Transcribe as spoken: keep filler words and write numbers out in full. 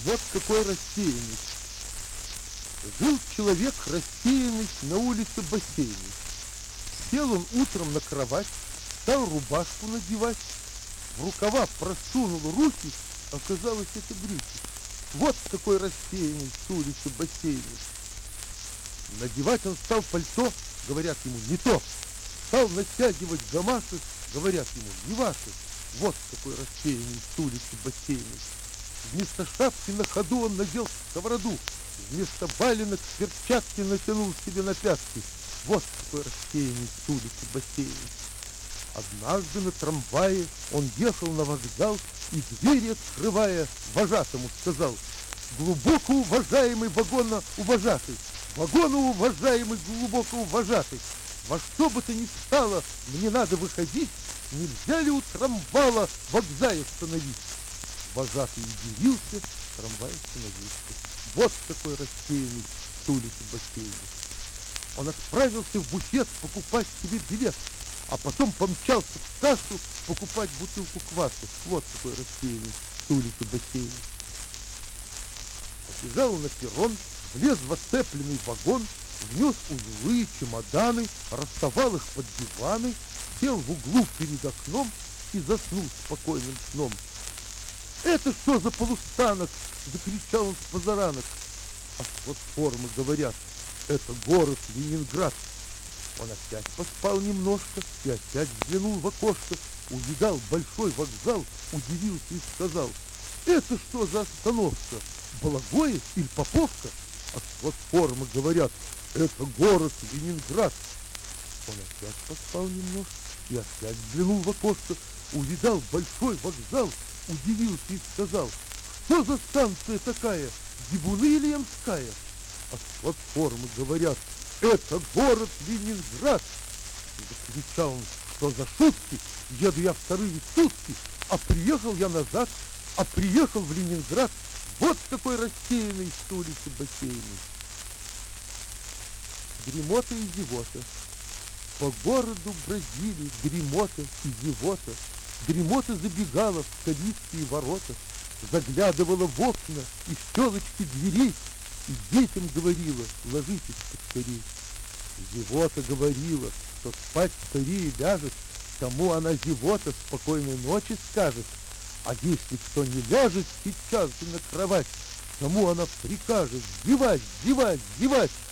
Вот какой рассеянный. Жил человек рассеянный на улице бассейной. Сел он утром на кровать, стал рубашку надевать, в рукава просунул руки, оказалось, это брюки. Вот какой рассеянный с улицы бассейной. Надевать он стал пальто, говорят ему, не то. Стал натягивать гамаши, говорят ему, не ваши. Вот какой рассеянный с улицы бассейной. Вместо шапки на ходу он надел сковороду, вместо валенок перчатки натянул себе на пятки. Вот какой рассеянный с улицы бассейной. Однажды на трамвае он ехал на вокзал и, двери открывая, вожатому сказал: глубоко уважаемый вагоноуважатый, вагоноуважаемый глубоко уважатый, во что бы то ни стало, мне надо выходить, нельзя ли у трамвая вокзале остановить? Вожатый удивился, трамвай остановился. Вот какой рассеянный с улицы бассейной. Он отправился в буфет покупать себе билет, а потом помчался в кассу покупать бутылку кваса. Вот какой рассеянный с улицы бассейной. Побежал на перрон, влез в оцепленный вагон, внес узлы, чемоданы, расставал их под диваны, сел в углу перед окном и заснул спокойным сном. «Это что за полустанок?» — закричал он с позаранок. А с платформы говорят: это город Ленинград. Он опять поспал немножко и опять взглянул в окошко, увидал большой вокзал, удивился и сказал: это что за остановка? Балагоев или Поповка? А с платформы говорят: это город Ленинград. Он опять поспал немножко и опять взглянул в окошко, увидал большой вокзал, удивился и сказал: что за станция такая, Дебуны или Ямская? А с платформы говорят: это город Ленинград. Закричал он: что за шутки, еду я вторые сутки, а приехал я назад, а приехал в Ленинград. Вот какой рассеянный с улицы бассейной. Дремота и зевота. По городу бродили дремота и зевота. Дремота забегала в калитки и ворота, заглядывала в окна и щелочки дверей и детям говорила: ложитесь поскорей. Зевота говорила, что спать скорее ляжет, тому она зевота спокойной ночи скажет. А если кто не ляжет сейчас же на кровать, тому она прикажет: зевать, зевать, зевать.